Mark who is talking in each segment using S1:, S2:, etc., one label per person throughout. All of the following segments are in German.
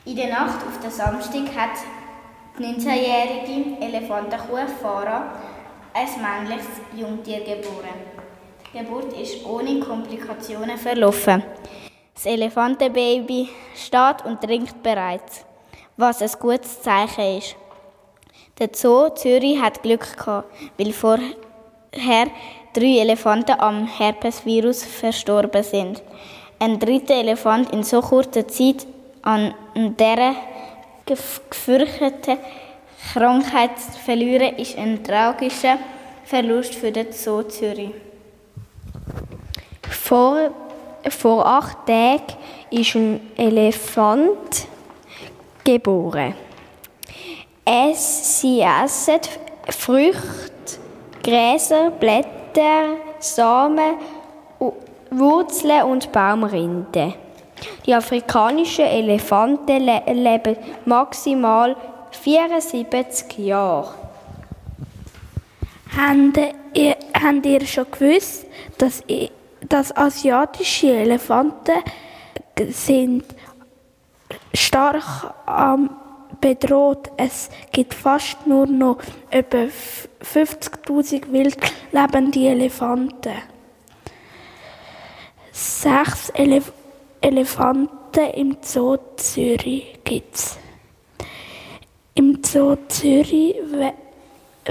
S1: In der Nacht auf den Samstag hat die 19-jährige Elefantenkuh Farah ein männliches Jungtier geboren. Die Geburt ist ohne Komplikationen verlaufen. Das Elefantenbaby steht und trinkt bereits, was ein gutes Zeichen ist. Der Zoo Zürich hat Glück gehabt, weil vorher 3 Elefanten am Herpesvirus verstorben sind. Ein 3. Elefant in so kurzer Zeit an dieser gefürchteten Krankheit zu verlieren, ist ein tragischer Verlust für den Zoo Zürich.
S2: Vor 8 Tagen ist ein Elefant geboren. Sie essen Früchte, Gräser, Blätter, Samen, Wurzeln und Baumrinde. Die afrikanischen Elefanten leben maximal 74 Jahre.
S3: Habt ihr schon gewusst, dass asiatische Elefanten sind stark bedroht? Es gibt fast nur noch etwa 50'000 wild lebende Elefanten. 6 Elefanten im Zoo Zürich gibt es. Im Zoo Zürich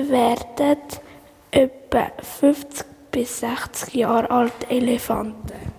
S3: werden etwa 50 bis 60 Jahre alte Elefanten.